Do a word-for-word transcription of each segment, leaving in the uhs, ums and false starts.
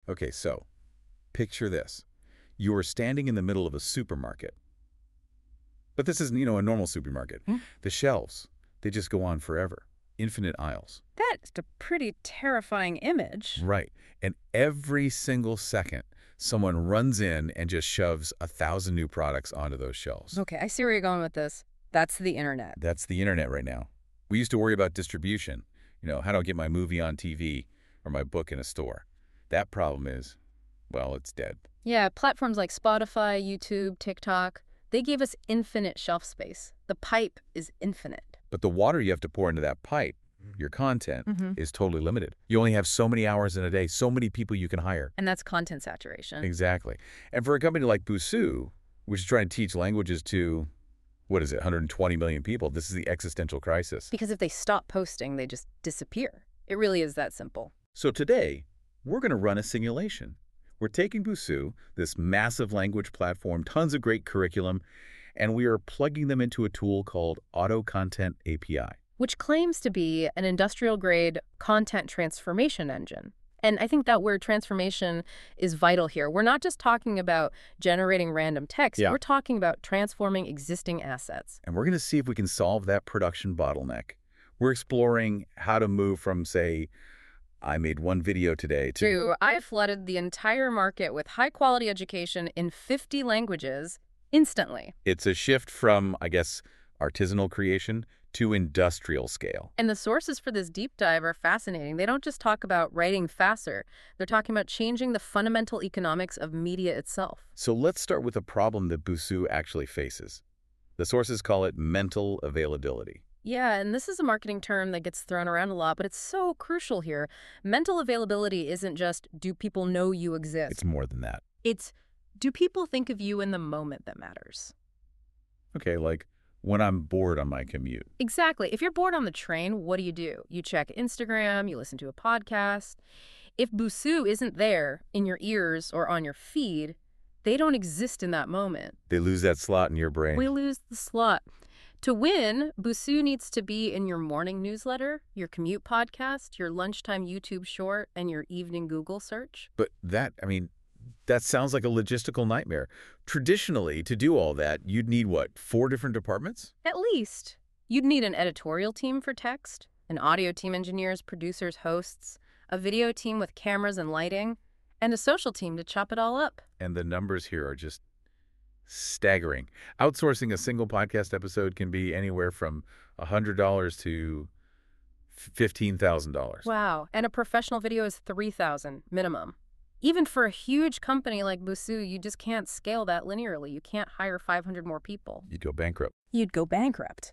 Okay, so picture this. You are standing in the middle of a supermarket. But this isn't, you know, a normal supermarket. Hmm? The shelves, they just go on forever. Infinite aisles. That's a pretty terrifying image. Right. And every single second, someone runs in and just shoves a thousand new products onto those shelves. Okay, I see where you're going with this. That's the internet. That's the internet right now. We used to worry about distribution. You know, how do I get my movie on T V or my book in a store? That problem is, well, it's dead. Yeah, platforms like Spotify, YouTube, TikTok, they gave us infinite shelf space. The pipe is infinite. But the water you have to pour into that pipe, your content, Mhm. is totally limited. You only have so many hours in a day, so many people you can hire. And that's content saturation. Exactly. And for a company like Busuu, which is trying to teach languages to, what is it, one hundred twenty million people, this is the existential crisis. Because if they stop posting, they just disappear. It really is that simple. So today, we're going to run a simulation. We're taking Busuu, this massive language platform, tons of great curriculum, and we are plugging them into a tool called Auto Content A P I. Which claims to be an industrial-grade content transformation engine. And I think that word transformation is vital here. We're not just talking about generating random text. Yeah. We're talking about transforming existing assets. And we're going to see if we can solve that production bottleneck. We're exploring how to move from, say, I made one video today to... True. I flooded the entire market with high-quality education in fifty languages instantly. It's a shift from, I guess, artisanal creation to industrial scale. And the sources for this deep dive are fascinating. They don't just talk about writing faster. They're talking about changing the fundamental economics of media itself. So let's start with a problem that Busuu actually faces. The sources call it mental availability. Yeah, and this is a marketing term that gets thrown around a lot, but it's so crucial here. Mental availability isn't just, do people know you exist? It's more than that. It's, do people think of you in the moment that matters? Okay, like when I'm bored on my commute. Exactly. If you're bored on the train, what do you do? You check Instagram, you listen to a podcast. If Busuu isn't there in your ears or on your feed, they don't exist in that moment. They lose that slot in your brain. We lose the slot. To win, Busuu needs to be in your morning newsletter, your commute podcast, your lunchtime YouTube short, and your evening Google search. But that, I mean, that sounds like a logistical nightmare. Traditionally, to do all that, you'd need, what, four different departments? At least. You'd need an editorial team for text, an audio team, engineers, producers, hosts, a video team with cameras and lighting, and a social team to chop it all up. And the numbers here are just staggering. Outsourcing a single podcast episode can be anywhere from one hundred dollars to fifteen thousand dollars. Wow. And a professional video is three thousand dollars minimum. Even for a huge company like Busuu, you just can't scale that linearly. You can't hire five hundred more people. You'd go bankrupt. You'd go bankrupt.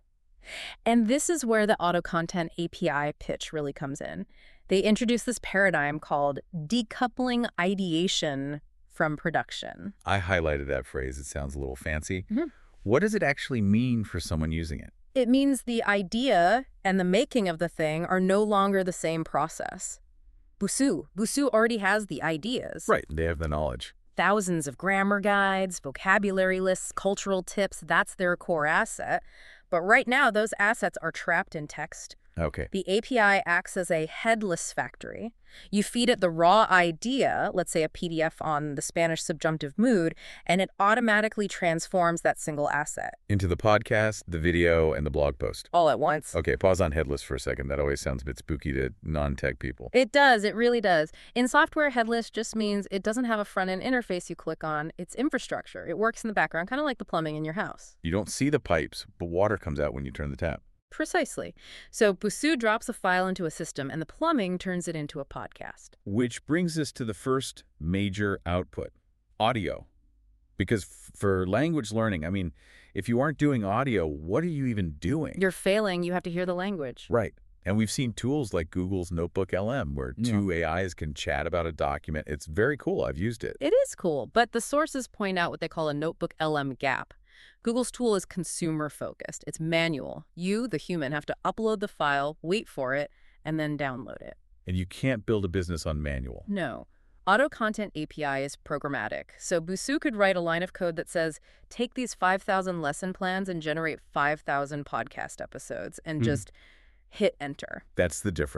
And this is where the Auto Content A P I pitch really comes in. They introduce this paradigm called decoupling ideation from production. I highlighted that phrase. It sounds a little fancy. Mm-hmm. What does it actually mean for someone using it? It means the idea and the making of the thing are no longer the same process. Busuu. Busuu already has the ideas. Right. They have the knowledge. Thousands of grammar guides, vocabulary lists, cultural tips. That's their core asset. But right now, those assets are trapped in text. Okay. The A P I acts as a headless factory. You feed it the raw idea, let's say a P D F on the Spanish subjunctive mood, and it automatically transforms that single asset. Into the podcast, the video, and the blog post. All at once. Okay, pause on headless for a second. That always sounds a bit spooky to non-tech people. It does. It really does. In software, headless just means it doesn't have a front-end interface you click on. It's infrastructure. It works in the background, kind of like the plumbing in your house. You don't see the pipes, but water comes out when you turn the tap. Precisely. So Busuu drops a file into a system, and the plumbing turns it into a podcast. Which brings us to the first major output, audio. Because f- for language learning, I mean, if you aren't doing audio, what are you even doing? You're failing. You have to hear the language. Right. And we've seen tools like Google's Notebook L M, where Yeah. two A Is can chat about a document. It's very cool. I've used it. It is cool, but the sources point out what they call a Notebook L M gap. Google's tool is consumer-focused. It's manual. You, the human, have to upload the file, wait for it, and then download it. And you can't build a business on manual. No. Auto Content A P I is programmatic. So Busuu could write a line of code that says, take these five thousand lesson plans and generate five thousand podcast episodes, and Hmm. just hit enter. That's the difference.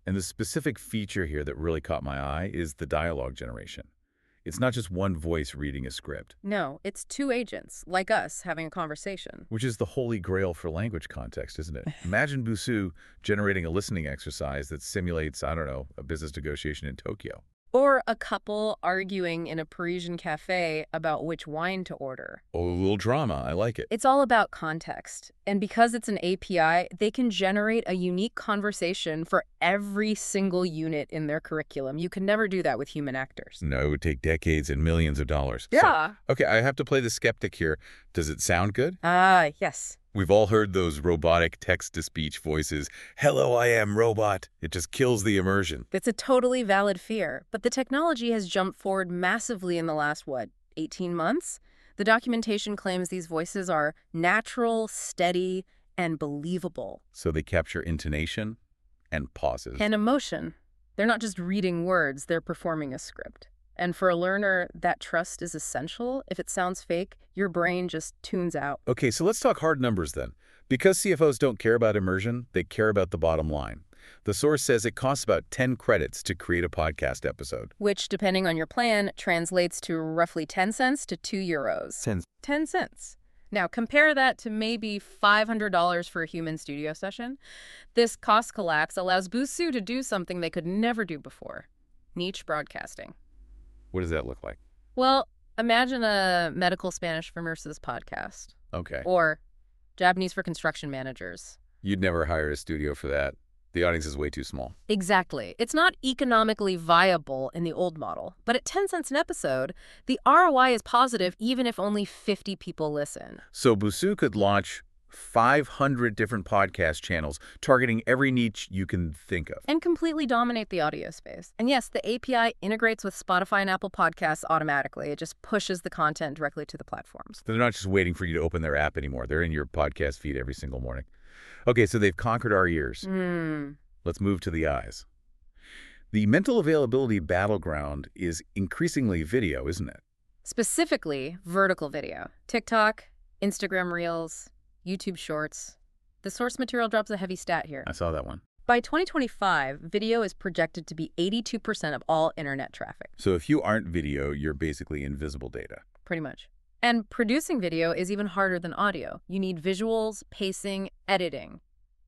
And the specific feature here that really caught my eye is the dialogue generation. It's not just one voice reading a script. No, it's two agents, like us, having a conversation. Which is the holy grail for language context, isn't it? Imagine Busuu generating a listening exercise that simulates, I don't know, a business negotiation in Tokyo. Or a couple arguing in a Parisian cafe about which wine to order. Oh, a little drama. I like it. It's all about context. And because it's an A P I, they can generate a unique conversation for every single unit in their curriculum. You can never do that with human actors. No, it would take decades and millions of dollars. Yeah. So, okay, I have to play the skeptic here. Does it sound good? Ah, yes. We've all heard those robotic text-to-speech voices. Hello, I am robot. It just kills the immersion. It's a totally valid fear, but the technology has jumped forward massively in the last, what, eighteen months? The documentation claims these voices are natural, steady, and believable. So they capture intonation and pauses. And emotion. They're not just reading words, they're performing a script. And for a learner, that trust is essential. If it sounds fake, your brain just tunes out. Okay, so let's talk hard numbers then. Because C F Os don't care about immersion, they care about the bottom line. The source says it costs about ten credits to create a podcast episode. Which, depending on your plan, translates to roughly ten cents to two euros. ten. ten cents. Now, compare that to maybe five hundred dollars for a human studio session. This cost collapse allows Busuu to do something they could never do before. Niche broadcasting. What does that look like? Well, imagine a medical Spanish for nurses podcast. Okay. Or Japanese for construction managers. You'd never hire a studio for that. The audience is way too small. Exactly. It's not economically viable in the old model. But at ten cents an episode, the R O I is positive even if only fifty people listen. So Busuu could launch five hundred different podcast channels targeting every niche you can think of. And completely dominate the audio space. And yes, the A P I integrates with Spotify and Apple Podcasts automatically. It just pushes the content directly to the platforms. They're not just waiting for you to open their app anymore. They're in your podcast feed every single morning. Okay, so they've conquered our ears. Mm. Let's move to the eyes. The mental availability battleground is increasingly video, isn't it? Specifically, vertical video. TikTok, Instagram Reels, YouTube Shorts. The source material drops a heavy stat here. I saw that one. By twenty twenty-five, video is projected to be eighty-two percent of all internet traffic. So if you aren't video, you're basically invisible data. Pretty much. And producing video is even harder than audio. You need visuals, pacing, editing.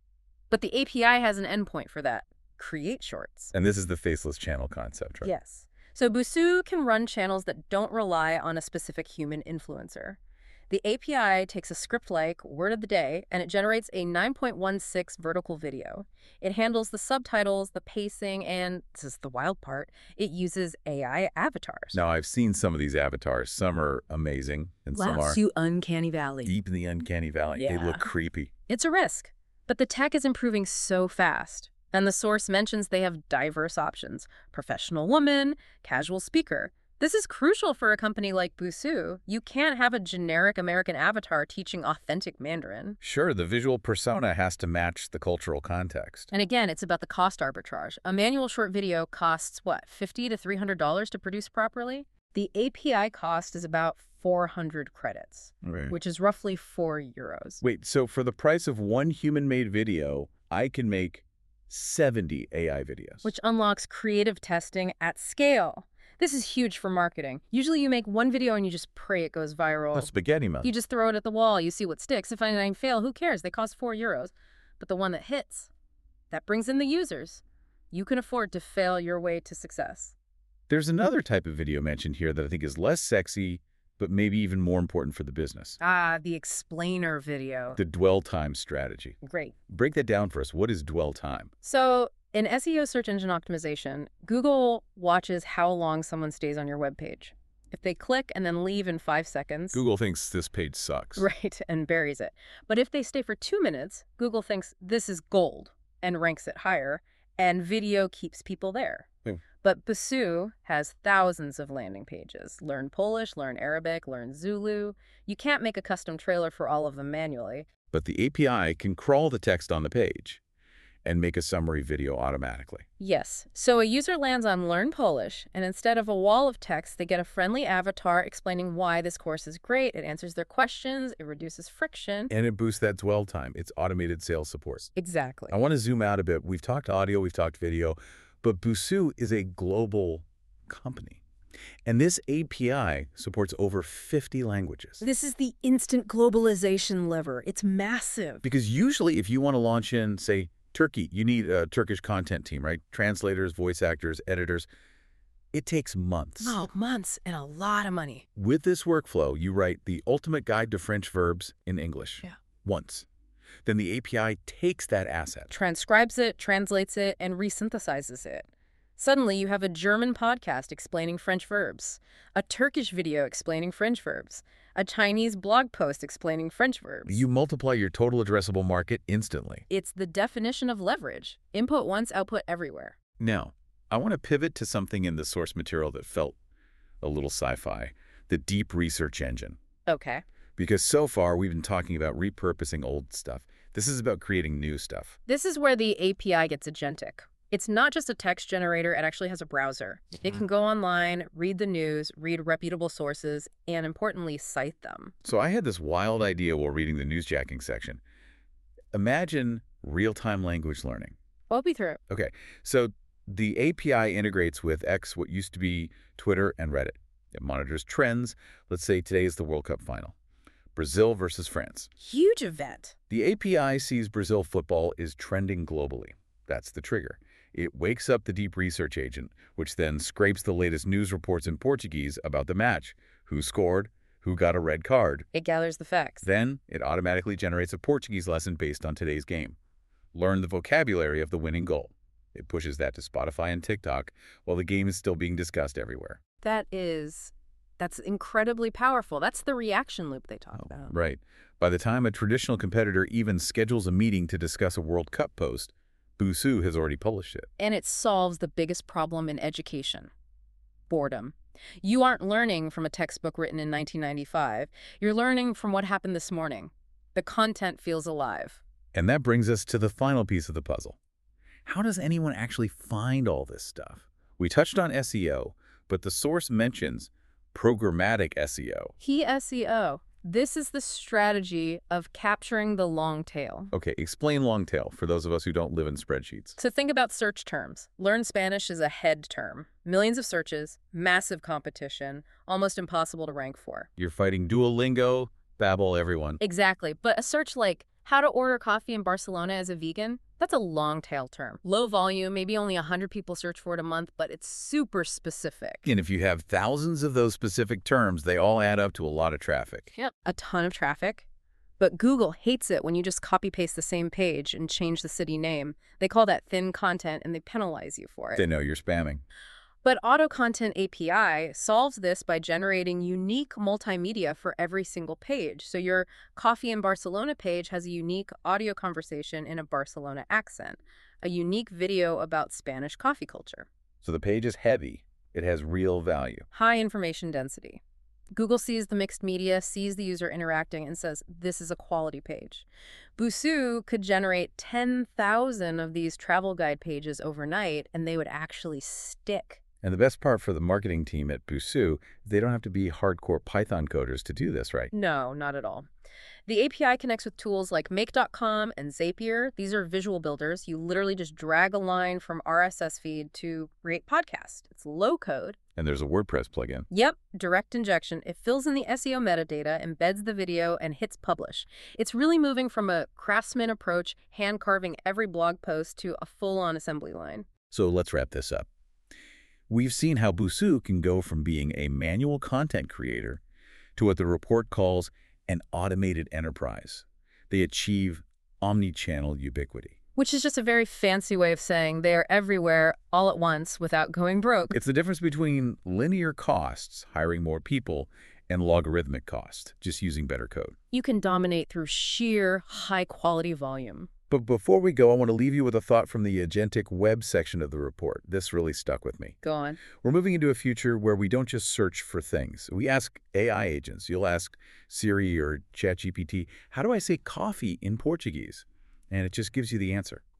But the A P I has an endpoint for that. Create shorts. And this is the faceless channel concept, right? Yes. So Busuu can run channels that don't rely on a specific human influencer. The A P I takes a script like Word of the Day, and it generates a nine point one six vertical video. It handles the subtitles, the pacing, and, this is the wild part, it uses A I avatars. Now, I've seen some of these avatars. Some are amazing, and some are you uncanny valley. deep in the uncanny valley. They Yeah. look creepy. It's a risk, but the tech is improving so fast. And the source mentions they have diverse options. Professional woman, casual speaker. This is crucial for a company like Busuu. You can't have a generic American avatar teaching authentic Mandarin. Sure, the visual persona has to match the cultural context. And again, it's about the cost arbitrage. A manual short video costs, what, fifty to three hundred dollars to produce properly? The A P I cost is about four hundred credits, Right. which is roughly four euros. Wait, so for the price of one human-made video, I can make seventy A I videos. Which unlocks creative testing at scale. This is huge for marketing. Usually you make one video and you just pray it goes viral. a spaghetti month. You just throw it at the wall, you see what sticks. If I fail, who cares? They cost four euros. But the one that hits, that brings in the users. You can afford to fail your way to success. There's another type of video mentioned here that I think is less sexy, but maybe even more important for the business. Ah, the explainer video. The dwell time strategy. Great. Break that down for us. What is dwell time? So in S E O search engine optimization, Google watches how long someone stays on your webpage. If they click and then leave in five seconds, Google thinks this page sucks. right, and buries it. But if they stay for two minutes, Google thinks this is gold and ranks it higher, and video keeps people there. Hmm. But Busuu has thousands of landing pages. Learn Polish, learn Arabic, learn Zulu. You can't make a custom trailer for all of them manually. But the A P I can crawl the text on the page. and make a summary video automatically. Yes. So a user lands on Learn Polish, and instead of a wall of text, they get a friendly avatar explaining why this course is great. It answers their questions, it reduces friction. And it boosts that dwell time. It's automated sales support. Exactly. I want to zoom out a bit. We've talked audio, we've talked video, but Busuu is a global company. And this A P I supports over fifty languages. This is the instant globalization lever. It's massive. Because usually if you want to launch in, say, Turkey, you need a Turkish content team, right? Translators, voice actors, editors. It takes months. Oh, months and a lot of money. With this workflow, you write the ultimate guide to French verbs in English. Yeah. Once. Then the A P I takes that asset, Transcribes it, translates it, and resynthesizes it. Suddenly, you have a German podcast explaining French verbs, a Turkish video explaining French verbs, a Chinese blog post explaining French verbs. You multiply your total addressable market instantly. It's the definition of leverage. Input once, output everywhere. Now, I want to pivot to something in the source material that felt a little sci-fi, the deep research engine. Okay. Because so far, we've been talking about repurposing old stuff. This is about creating new stuff. This is where the A P I gets agentic. It's not just a text generator, it actually has a browser. It can go online, read the news, read reputable sources, and importantly, cite them. So I had this wild idea while reading the newsjacking section. Imagine real-time language learning. Walk me through it. Okay, so the A P I integrates with X, what used to be Twitter and Reddit. It monitors trends. Let's say today is the World Cup final. Brazil versus France. Huge event. The A P I sees Brazil football is trending globally. That's the trigger. It wakes up the deep research agent, which then scrapes the latest news reports in Portuguese about the match, who scored, who got a red card. It gathers the facts. Then it automatically generates a Portuguese lesson based on today's game. Learn the vocabulary of the winning goal. It pushes that to Spotify and TikTok while the game is still being discussed everywhere. That is, that's incredibly powerful. That's the reaction loop they talk about. Right. By the time a traditional competitor even schedules a meeting to discuss a World Cup post, Busuu has already published it. And it solves the biggest problem in education: boredom. You aren't learning from a textbook written in nineteen ninety-five. You're learning from what happened this morning. The content feels alive. And that brings us to the final piece of the puzzle. How does anyone actually find all this stuff? We touched on S E O, but the source mentions programmatic S E O. Key S E O. This is the strategy of capturing the long tail. Okay, explain long tail for those of us who don't live in spreadsheets. So think about search terms. Learn Spanish is a head term. Millions of searches, massive competition, almost impossible to rank for. You're fighting Duolingo, Babbel, everyone. Exactly. But a search like how to order coffee in Barcelona as a vegan, that's a long tail term. Low volume, maybe only one hundred people search for it a month, but it's super specific. And if you have thousands of those specific terms, they all add up to a lot of traffic. Yep, a ton of traffic. But Google hates it when you just copy-paste the same page and change the city name. They call that thin content, and they penalize you for it. They know you're spamming. But Auto Content A P I solves this by generating unique multimedia for every single page. So your Coffee in Barcelona page has a unique audio conversation in a Barcelona accent, a unique video about Spanish coffee culture. So the page is heavy. It has real value. High information density. Google sees the mixed media, sees the user interacting, and says, this is a quality page. Busuu could generate ten thousand of these travel guide pages overnight, and they would actually stick. And the best part for the marketing team at Busuu, they don't have to be hardcore Python coders to do this, right? No, not at all. The A P I connects with tools like Make dot com and Zapier. These are visual builders. You literally just drag a line from R S S feed to create podcast. It's low code. And there's a WordPress plugin. Yep, direct injection. It fills in the S E O metadata, embeds the video, and hits publish. It's really moving from a craftsman approach, hand carving every blog post, to a full-on assembly line. So let's wrap this up. We've seen how Busuu can go from being a manual content creator to what the report calls an automated enterprise. They achieve omni-channel ubiquity. Which is just a very fancy way of saying they are everywhere all at once without going broke. It's the difference between linear costs, hiring more people, and logarithmic cost, just using better code. You can dominate through sheer high-quality volume. But before we go, I want to leave you with a thought from the agentic web section of the report. This really stuck with me. Go on. We're moving into a future where we don't just search for things. We ask A I agents. You'll ask Siri or ChatGPT, how do I say coffee in Portuguese? And it just gives you the answer. Right.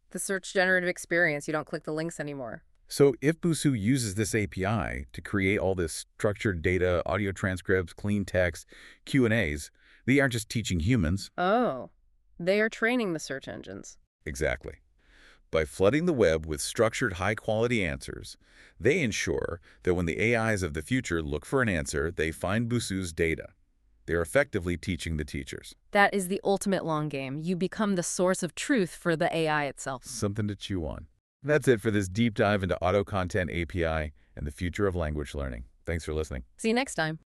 The search generative experience, you don't click the links anymore. So if Busuu uses this A P I to create all this structured data, audio transcripts, clean text, Q and A's, they aren't just teaching humans. Oh, they are training the search engines. Exactly. By flooding the web with structured, high-quality answers, they ensure that when the A Is of the future look for an answer, they find Busuu's data. They're effectively teaching the teachers. That is the ultimate long game. You become the source of truth for the A I itself. Something to chew on. That's it for this deep dive into Auto Content A P I and the future of language learning. Thanks for listening. See you next time.